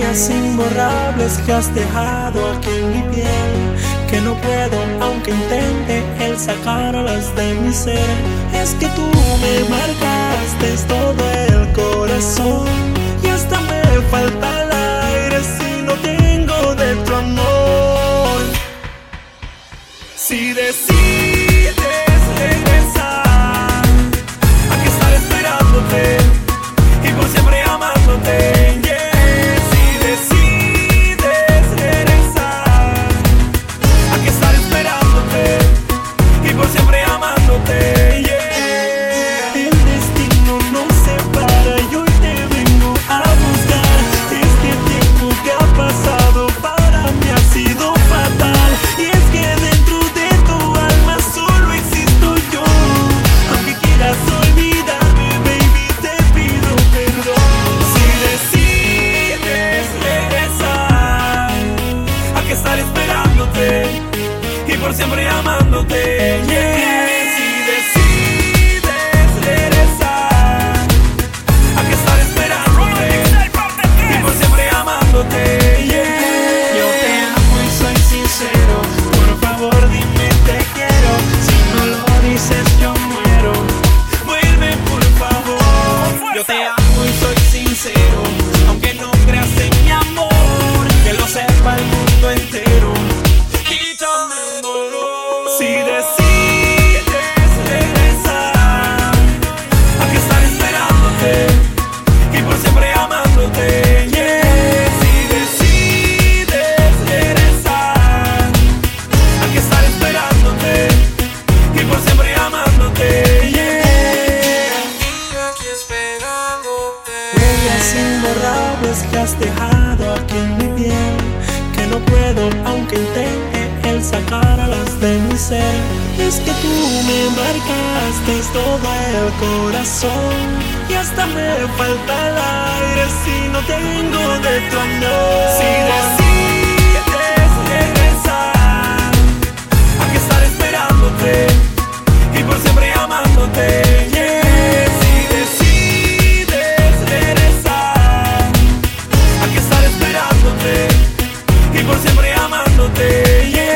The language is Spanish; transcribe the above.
Huellas imborrables que has dejado aquí en mi piel, que no puedo, aunque intente, el sacarlas de mi ser. Es que tú me marcaste todo el corazón y hasta me falta el aire si no tengo de tu amor. Si decides regresar, aquí estaré esperándote y por siempre amándote. Yeah. Si decides regresar, aquí estaré esperándote y por siempre amándote. Yeah. El destino nos separa y hoy te vengo a buscar. Este tiempo que ha pasado para mí ha sido fatal, y es que dentro de tu alma solo existo yo. Aunque quieras olvidarme, baby, te pido perdón. Si decides regresar, aquí estaré esperándote y por siempre amándote. Yeah. Si decides regresar, aquí estaré esperándote y por siempre amándote. Yeah. Yo te amo y soy sincero, por favor dime te quiero. Si no lo dices yo muero, vuelve por favor. Yo te amo y soy sincero, aunque no creas en mi amor, que lo sepa el mundo entero. Quítame el dolor. Si decides regresar, aquí estaré esperándote y por siempre amándote. Yeah. Si decides regresar, aquí estaré esperándote y por siempre amándote. Yeah. Aquí esperándote. Huellas imborrables que has dejado aquí en mi piel, que no puedo, aunque intente, el sacarlas de mi ser. Es que tú me marcaste todo el corazón y hasta me falta el aire si no tengo de tu amor. Si decides regresar, aquí estaré esperándote y por siempre amándote. Yeah. Si decides regresar, aquí estaré esperándote y por siempre amándote. Yeah.